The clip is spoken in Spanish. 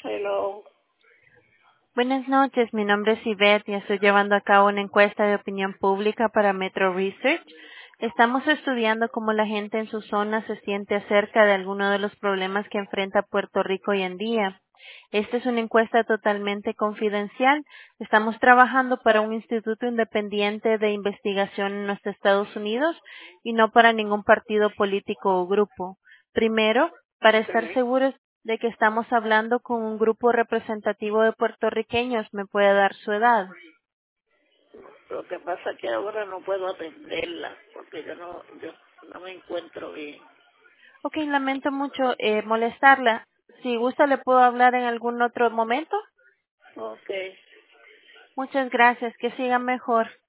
Hello. Buenas noches, mi nombre es Yvette y estoy llevando a cabo una encuesta de opinión pública para Metro Research. Estamos estudiando cómo la gente en su zona se siente acerca de alguno de los problemas que enfrenta Puerto Rico hoy en día. Esta es una encuesta totalmente confidencial. Estamos trabajando para un instituto independiente de investigación en los Estados Unidos y no para ningún partido político o grupo. Primero, para estar Sí. seguros de que estamos hablando con un grupo representativo de puertorriqueños, ¿me puede dar su edad? Lo que pasa es que ahora no puedo atenderla porque yo no me encuentro bien. Ok, lamento mucho molestarla. Si gusta, ¿le puedo hablar en algún otro momento? Ok. Muchas gracias. Que siga mejor.